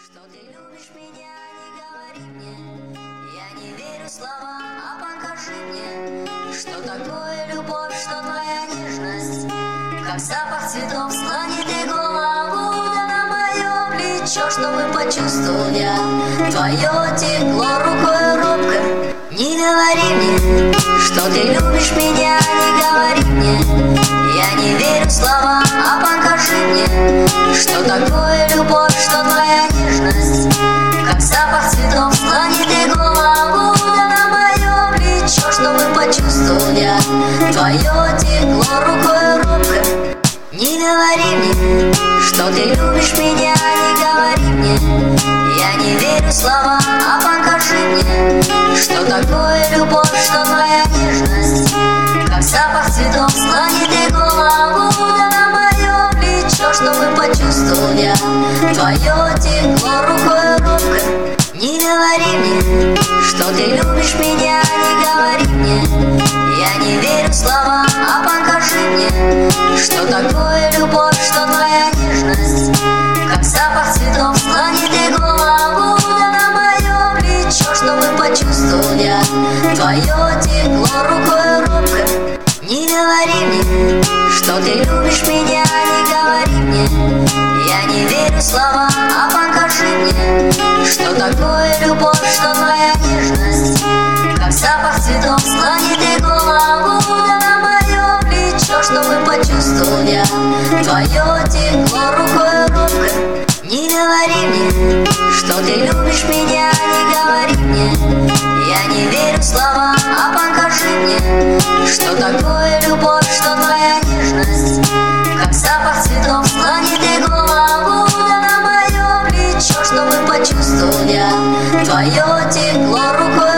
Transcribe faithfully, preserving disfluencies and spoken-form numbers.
Что ты любишь меня, не говори мне. Я не верю словам, а покажи мне, что такое любовь, что твоя нежность, как запах цветов склонит и голову да на мое плечо, чтобы почувствовал я твое тепло рукой робко. Не говори мне, что ты любишь меня, не говори мне. Я не верю словам, а покажи мне, что такое любовь, что твоя нежность, как запах цветов склонит и голову да на мое плечо, чтобы почувствовал я твое тепло рукой робко. Не говори мне, что ты любишь меня, не говори мне. Я не верю словам, а покажи мне, что такое любовь, что твоя нежность, как запах цветов склонит и голову да на мое плечо, чтобы почувствовал я твое тепло рукой робко. Не говори мне, что ты любишь меня, не говори мне. Я не верю словам, а покажи мне, что такое любовь, что твоя нежность, как запах цветов склонит и голову да на мое плечо, чтобы почувствовал я твое тепло рукой робко. Не говори мне, что ты любишь меня, не говори мне. Я не верю словам, а покажи мне, что такое любовь, что твоя нежность, как запах цветов склонит и голову да на мое плечо, чтобы почувствовал я твое тепло рукой робко. Не говори мне, что ты любишь меня, не говори мне. Я не верю словам, а покажи мне, что такое любовь, что твоя нежность, как запах цветов склонит и голову да на мое плечо, чтобы почувствовал я твое тепло рукой